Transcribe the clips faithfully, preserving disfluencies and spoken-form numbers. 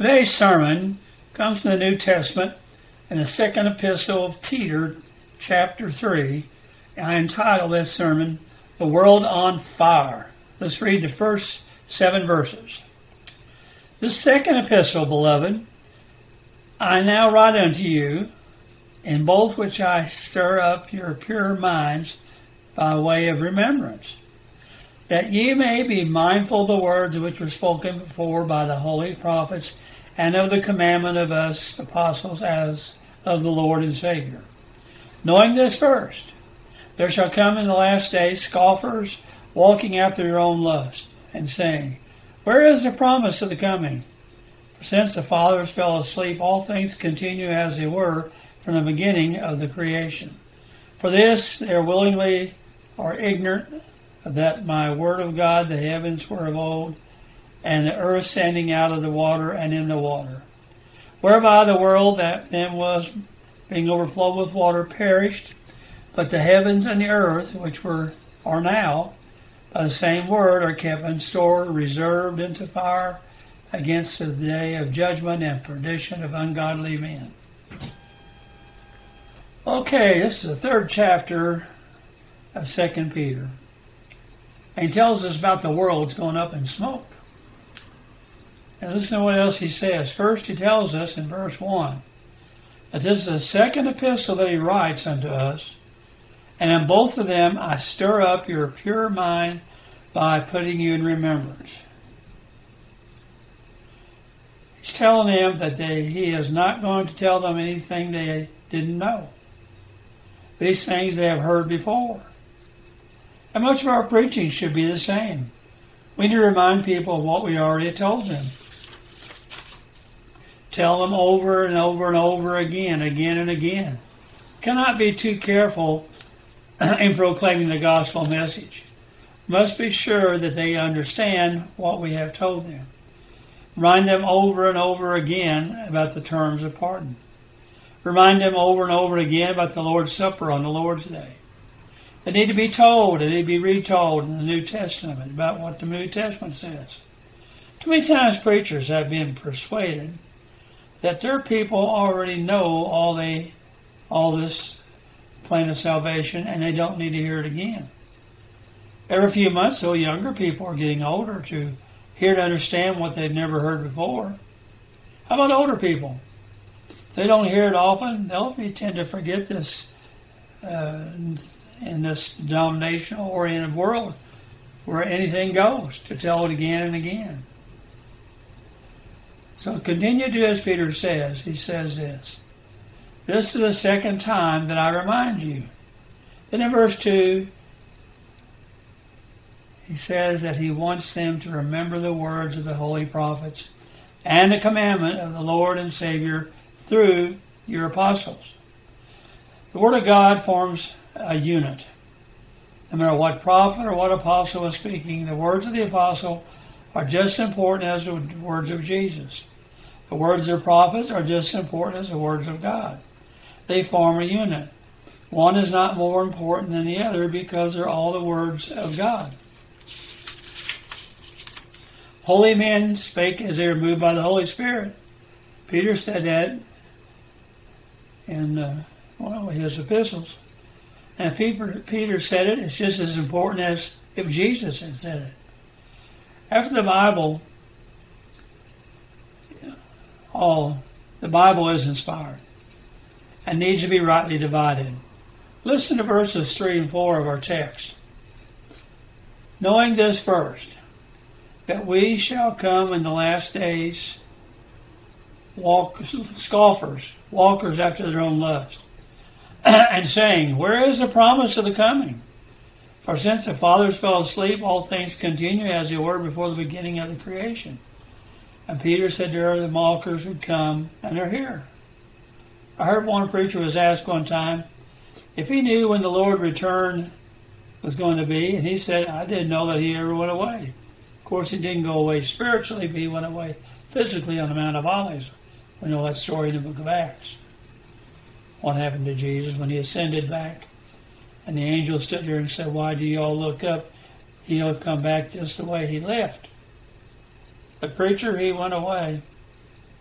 Today's sermon comes from the New Testament in the second epistle of Peter, chapter three. I entitled this sermon, The World on Fire. Let's read the first seven verses. This second epistle, beloved, I now write unto you, in both which I stir up your pure minds by way of remembrance, that ye may be mindful of the words which were spoken before by the holy prophets, and of the commandment of us apostles as of the Lord and Savior. Knowing this first, there shall come in the last days scoffers, walking after their own lust, and saying, Where is the promise of the coming? For since the fathers fell asleep, all things continue as they were from the beginning of the creation. For this they are willingly are ignorant that my word of God, the heavens were of old, and the earth standing out of the water and in the water, whereby the world that then was, being overflowed with water, perished, but the heavens and the earth, which were are now, by the same word, are kept in store, reserved into fire against the day of judgment and perdition of ungodly men. Okay, this is the third chapter of Second Peter. And he tells us about the world's going up in smoke. And listen to what else he says. First, he tells us in verse one that this is the second epistle that he writes unto us, and in both of them I stir up your pure mind by putting you in remembrance. He's telling them that they, he is not going to tell them anything they didn't know. These things they have heard before. And much of our preaching should be the same. We need to remind people of what we already told them. Tell them over and over and over again, again and again. Cannot be too careful in proclaiming the gospel message. Must be sure that they understand what we have told them. Remind them over and over again about the terms of pardon. Remind them over and over again about the Lord's Supper on the Lord's Day. They need to be told, they need to be retold in the New Testament about what the New Testament says. Too many times preachers have been persuaded that their people already know all they, all this plan of salvation, and they don't need to hear it again. Every few months, though, younger people are getting older to hear to understand what they've never heard before. How about older people? They don't hear it often. They'll they tend to forget this uh, in this denominational-oriented world where anything goes, to tell it again and again. So continue to do as Peter says. He says this. This is the second time that I remind you. Then in verse two, he says that he wants them to remember the words of the holy prophets and the commandment of the Lord and Savior through your apostles. The Word of God forms a unit. No matter what prophet or what apostle is speaking, the words of the apostle are just as important as the words of Jesus. The words of the prophets are just as important as the words of God. They form a unit. One is not more important than the other because they're all the words of God. Holy men spake as they were moved by the Holy Spirit. Peter said that in uh, one of his epistles. And if Peter, Peter said it, it's just as important as if Jesus had said it. After the Bible, all the Bible is inspired and needs to be rightly divided. Listen to verses three and four of our text. Knowing this first, that we shall come in the last days walk, scoffers, walkers after their own lust, and saying, Where is the promise of the coming? For since the fathers fell asleep, all things continue as they were before the beginning of the creation. And Peter said, There are the mockers who come, and they're here. I heard one preacher was asked one time if he knew when the Lord returned was going to be, and he said, I didn't know that he ever went away. Of course, he didn't go away spiritually, but he went away physically on the Mount of Olives. We know that story in the book of Acts. What happened to Jesus when he ascended back, and the angel stood there and said, Why do you all look up? He'll come back just the way he left. The preacher, he went away.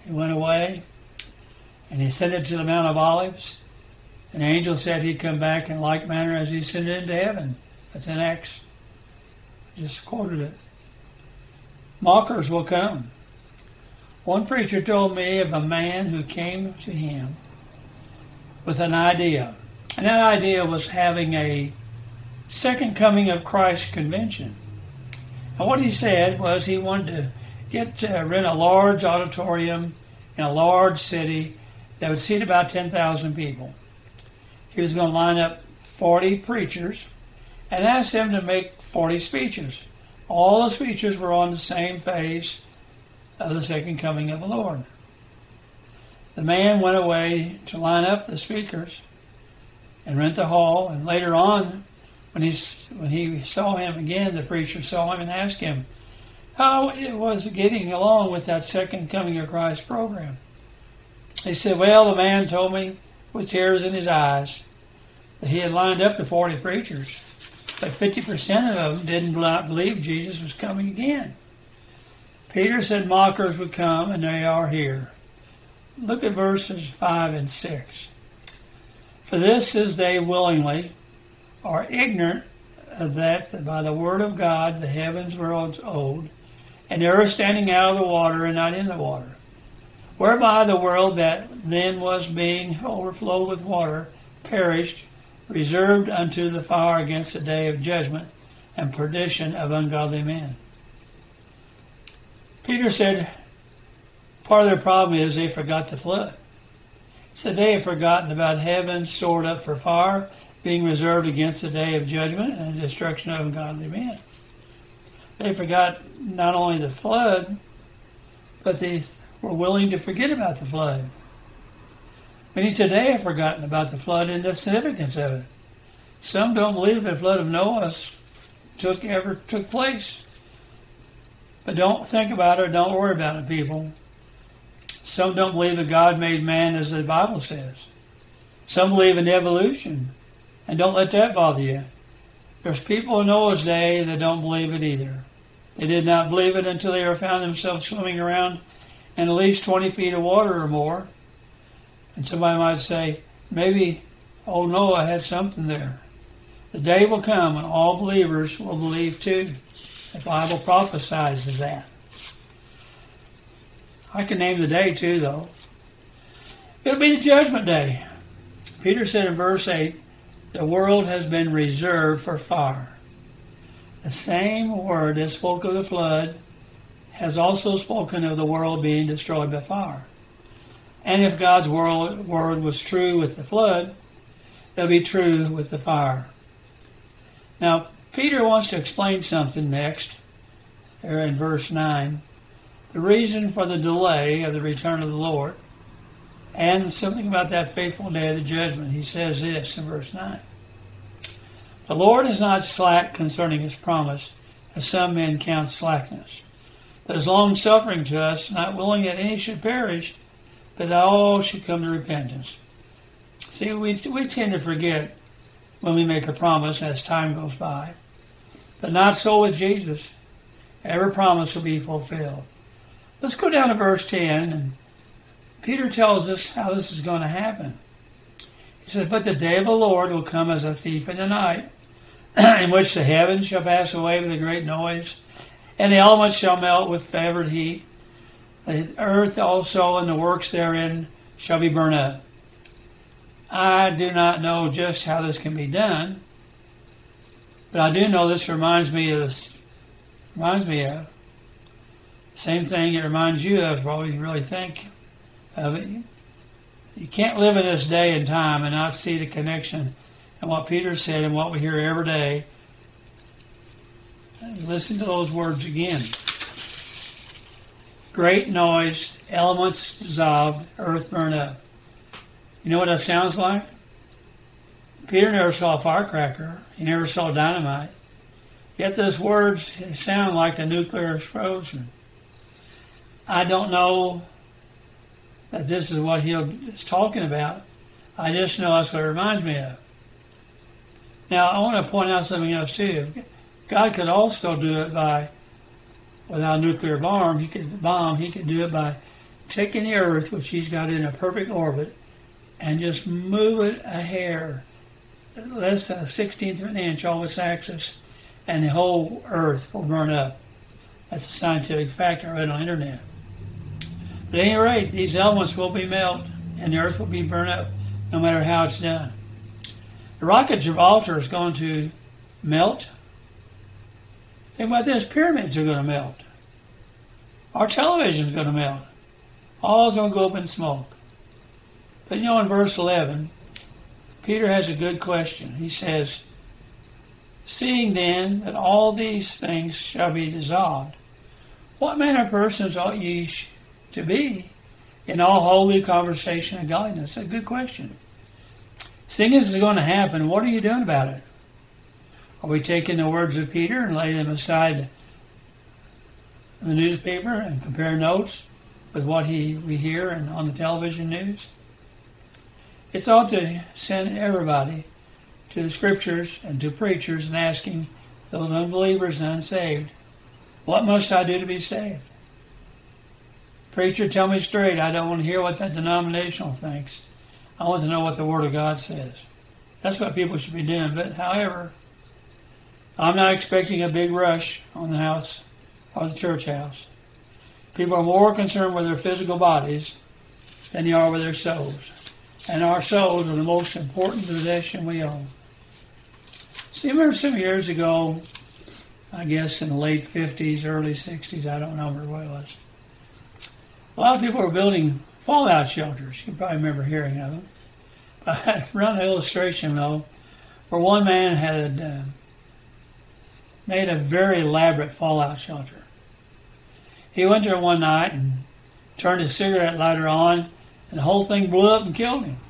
He went away and he ascended to the Mount of Olives. An angel said he'd come back in like manner as he ascended into heaven. That's in Acts. Just quoted it. Mockers will come. One preacher told me of a man who came to him with an idea. And that idea was having a Second Coming of Christ convention. And what he said was he wanted to get uh, rent a large auditorium in a large city that would seat about ten thousand people. He was going to line up forty preachers and ask them to make forty speeches. All the speeches were on the same phase of the Second Coming of the Lord. The man went away to line up the speakers and rent the hall, and later on, when he, when he saw him again, the preacher saw him and asked him how it was getting along with that Second Coming of Christ program. He said, well, the man told me with tears in his eyes that he had lined up the forty preachers, but fifty percent of them didn't believe Jesus was coming again. Peter said mockers would come, and they are here. Look at verses five and six. For this is they willingly are ignorant of that, that by the word of God the heavens were old, and the earth standing out of the water and not in the water, whereby the world that then was being overflowed with water perished, reserved unto the fire against the day of judgment and perdition of ungodly men. Peter said part of their problem is they forgot the flood. He said they had forgotten about heaven stored up for fire, being reserved against the day of judgment and the destruction of ungodly men. They forgot not only the flood, but they were willing to forget about the flood. Many today have forgotten about the flood and the significance of it. Some don't believe the flood of Noah took ever took place. But don't think about it, don't worry about it, people. Some don't believe that God made man as the Bible says. Some believe in evolution. And don't let that bother you. There's people in Noah's day that don't believe it either. They did not believe it until they found themselves swimming around in at least twenty feet of water or more. And somebody might say, maybe old Noah had something there. The day will come when all believers will believe too. The Bible prophesies that. I can name the day too, though. It'll be the judgment day. Peter said in verse eight, the world has been reserved for fire. The same word that spoke of the flood has also spoken of the world being destroyed by fire. And if God's word was true with the flood, it'll be true with the fire. Now, Peter wants to explain something next, here in verse nine. The reason for the delay of the return of the Lord, and something about that faithful day of the judgment. He says this in verse nine. The Lord is not slack concerning his promise, as some men count slackness, but is long-suffering to us, not willing that any should perish, but that all should come to repentance. See, we, we tend to forget when we make a promise as time goes by. But not so with Jesus. Every promise will be fulfilled. Let's go down to verse ten, and Peter tells us how this is going to happen. He says, but the day of the Lord will come as a thief in the night, in which the heavens shall pass away with a great noise, and the elements shall melt with fervent heat. The earth also and the works therein shall be burned up. I do not know just how this can be done, but I do know this reminds me of this, reminds me of same thing it reminds you of, probably you really think of it. You can't live in this day and time and not see the connection and what Peter said and what we hear every day. Listen to those words again. Great noise, elements dissolved, earth burned up. You know what that sounds like? Peter never saw a firecracker. He never saw dynamite. Yet those words sound like a nuclear explosion. I don't know that this is what he is talking about. I just know that's what it reminds me of. Now, I want to point out something else too. God could also do it by, without a nuclear bomb, he could bomb, he could do it by taking the Earth, which He's got in a perfect orbit, and just move it a hair, less than a sixteenth of an inch off its axis, and the whole Earth will burn up. That's a scientific fact I read on the internet. But at any rate, these elements will be melted, and the Earth will be burned up, no matter how it's done. The rock at Gibraltar is going to melt. Think about this, pyramids are going to melt. Our television is going to melt. All is going to go up in smoke. But you know, in verse eleven, Peter has a good question. He says, seeing then that all these things shall be dissolved, what manner of persons ought ye to be in all holy conversation and godliness? That's a good question. Seeing this is going to happen, what are you doing about it? Are we taking the words of Peter and laying them aside in the newspaper and compare notes with what he we hear and on the television news? It's ought to send everybody to the Scriptures and to preachers and asking those unbelievers and unsaved, what must I do to be saved? Preacher, tell me straight. I don't want to hear what that denominational thinks. I want to know what the Word of God says. That's what people should be doing. But however, I'm not expecting a big rush on the house or the church house. People are more concerned with their physical bodies than they are with their souls. And our souls are the most important possession we own. See, I remember some years ago, I guess in the late fifties, early sixties, I don't know where it was. A lot of people were building fallout shelters. You probably remember hearing of them. I run an illustration, though, where one man had uh, made a very elaborate fallout shelter. He went there one night and turned his cigarette lighter on, and the whole thing blew up and killed him.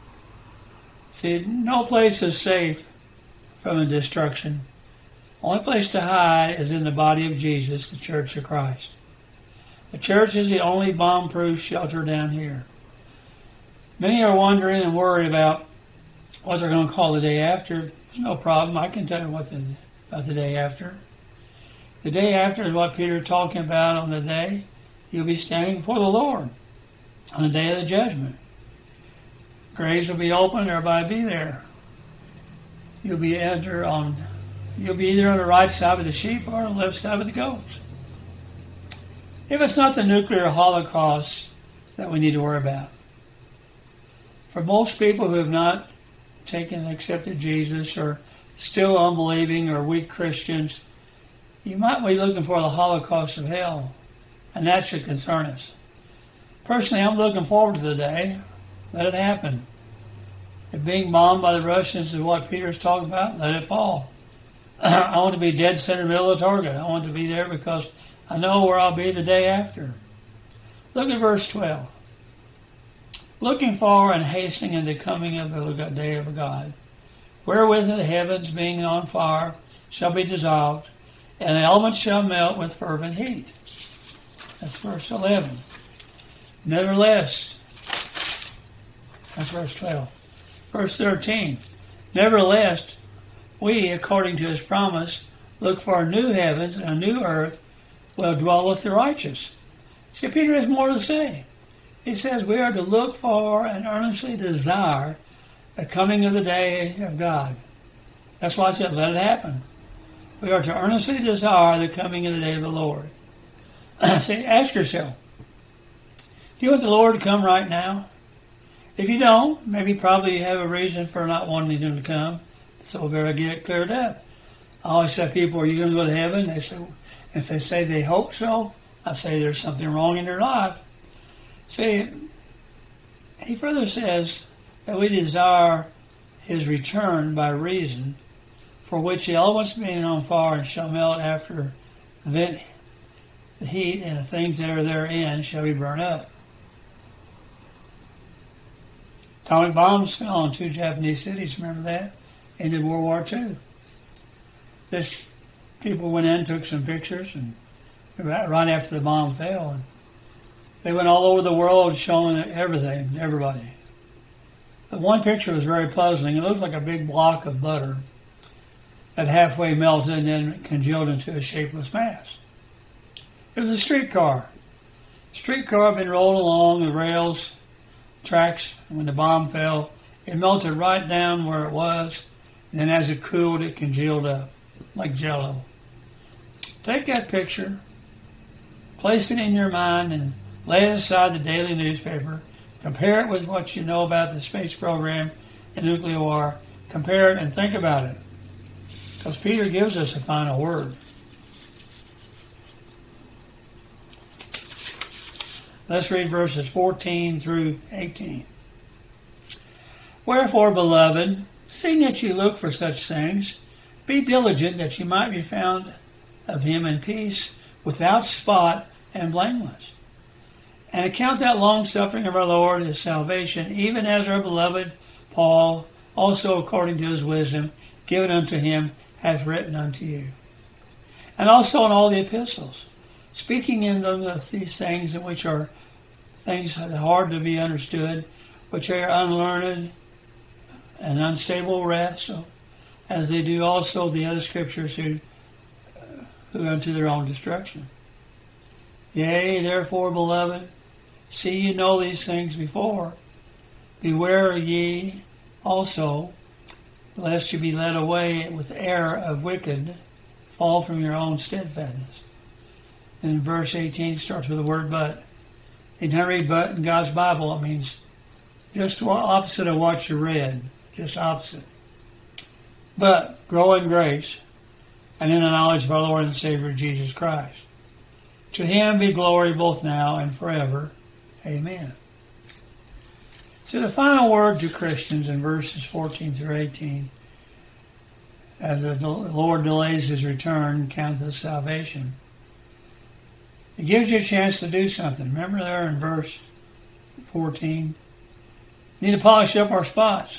See, no place is safe from a destruction. Only place to hide is in the body of Jesus, the Church of Christ. The church is the only bomb-proof shelter down here. Many are wondering and worried about what they're going to call the day after. There's no problem. I can tell you what the, about the day after. The day after is what Peter is talking about on the day you'll be standing before the Lord on the day of the judgment. Graves will be open. Everybody will be there. You'll be enter on. You'll be either on the right side of the sheep or on the left side of the goats. If it's not the nuclear holocaust that we need to worry about. For most people who have not taken and accepted Jesus or still unbelieving or weak Christians, you might be looking for the holocaust of hell, and that should concern us. Personally, I'm looking forward to the day. Let it happen. If being bombed by the Russians is what Peter's talking about, let it fall. I want to be dead center middle of the target. I want to be there because I know where I'll be the day after. Look at verse twelve. Looking for and hastening in the coming of the day of God, wherewith the heavens being on fire shall be dissolved, and the elements shall melt with fervent heat. That's verse eleven. Nevertheless, that's verse twelve. Verse thirteen. Nevertheless, we, according to His promise, look for a new heavens and a new earth, where dwelleth the righteous. See, Peter has more to say. He says we are to look for and earnestly desire the coming of the day of God. That's why I said, let it happen. We are to earnestly desire the coming of the day of the Lord. See, ask yourself, do you want the Lord to come right now? If you don't, maybe probably you have a reason for not wanting Him to come. So we better get it cleared up. I always say, people, are you going to go to heaven? They say, if they say they hope so, I say there's something wrong in their life. See, he further says that we desire His return by reason, for which the elements being on fire shall melt after vent the heat, and the things that are therein shall be burned up. Atomic bombs fell on two Japanese cities, remember that? Ended World War Two. This people went in, took some pictures, and right after the bomb fell, and they went all over the world showing everything, everybody. The one picture was very puzzling. It looked like a big block of butter that halfway melted and then congealed into a shapeless mass. It was a streetcar. Streetcar had been rolled along the rails, tracks, and when the bomb fell, it melted right down where it was, and then as it cooled, it congealed up like Jell-O. Take that picture, place it in your mind, and lay it aside the daily newspaper. Compare it with what you know about the space program and nuclear war. Compare it and think about it. Because Peter gives us a final word. Let's read verses fourteen through eighteen. Wherefore, beloved, seeing that you look for such things, be diligent that you might be found of him in peace, without spot and blameless. And account that long suffering of our Lord as salvation, even as our beloved Paul, also according to his wisdom, given unto him, hath written unto you. And also in all the epistles, speaking in them of these things in which are things that are hard to be understood, which are unlearned and unstable wrestle, as they do also the other scriptures who, uh, who unto their own destruction. Yea, therefore, beloved, see you know these things before. Beware ye also, lest you be led away with error of wicked, fall from your own steadfastness. And verse eighteen starts with the word but. You don't read but in God's Bible, it means just opposite of what you read. Just opposite. But grow in grace and in the knowledge of our Lord and Savior Jesus Christ. To him be glory both now and forever. Amen. So the final word to Christians in verses fourteen through eighteen, as the Lord delays his return, count this salvation. It gives you a chance to do something. Remember there in verse fourteen, we need to polish up our spots.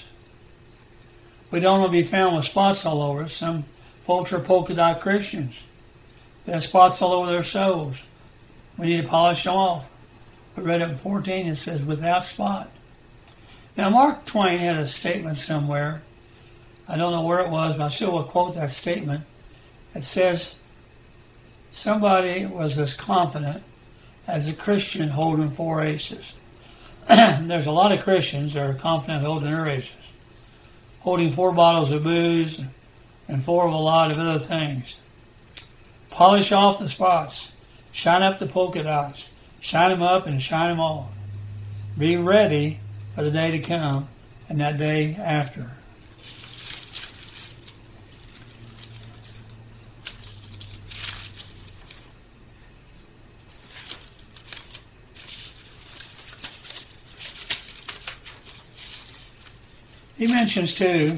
We don't want to be found with spots all over us. Some folks are polka dot Christians. They have spots all over their souls. We need to polish them off. We read it in fourteen, it says, without spot. Now, Mark Twain had a statement somewhere. I don't know where it was, but I still will quote that statement. It says, somebody was as confident as a Christian holding four aces. There's a lot of Christians that are confident holding their aces. Holding four bottles of booze and four of a lot of other things. Polish off the spots. Shine up the polka dots. Shine them up and shine them off. Be ready for the day to come and that day after. He mentions too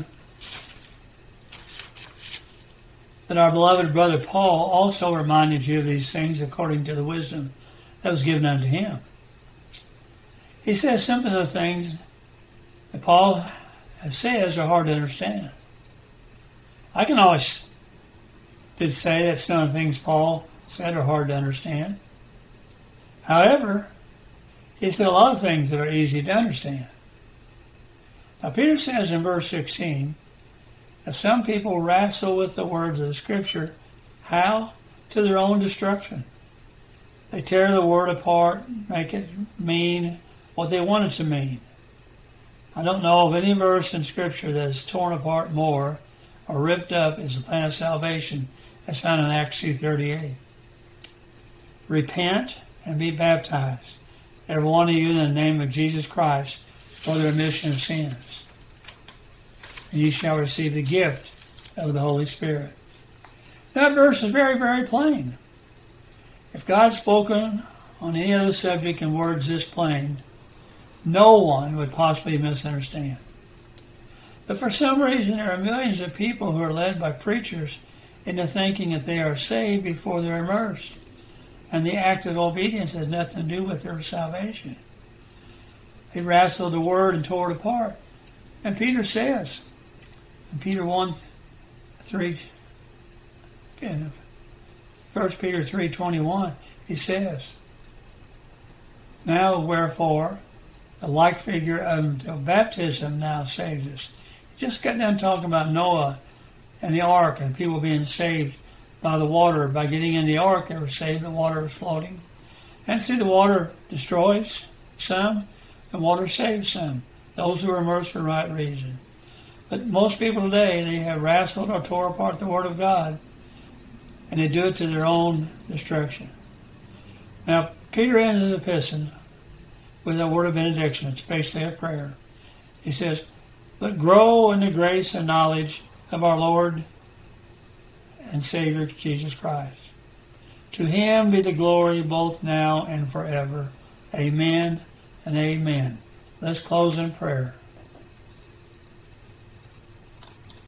that our beloved brother Paul also reminded you of these things according to the wisdom that was given unto him. He says some of the things that Paul says are hard to understand. I can always did say that some of the things Paul said are hard to understand. However, he said a lot of things that are easy to understand. Now Peter says in verse sixteen that some people wrestle with the words of the Scripture. How? To their own destruction. They tear the word apart, make it mean what they want it to mean. I don't know of any verse in Scripture that is torn apart more or ripped up as the plan of salvation as found in Acts two thirty-eight. Repent and be baptized, every one of you, in the name of Jesus Christ, for the remission of sins. And ye shall receive the gift of the Holy Spirit. That verse is very, very plain. If God's spoken on any other subject in words this plain, no one would possibly misunderstand. But for some reason, there are millions of people who are led by preachers into thinking that they are saved before they're immersed. And the act of obedience has nothing to do with their salvation. They wrestled the word and tore it apart. And Peter says, in Peter one, three, First Peter three twenty-one, he says, now wherefore, the like figure of baptism now saves us. He just got done talking about Noah and the ark and people being saved by the water. By getting in the ark, they were saved. The water was floating. And see, the water destroys some, and water saves some. Those who are immersed for the right reason. But most people today, they have wrestled or tore apart the Word of God, and they do it to their own destruction. Now, Peter ends his epistle with a word of benediction. It's basically a prayer. He says, "But grow in the grace and knowledge of our Lord and Savior Jesus Christ. To Him be the glory both now and forever. Amen and amen." Let's close in prayer.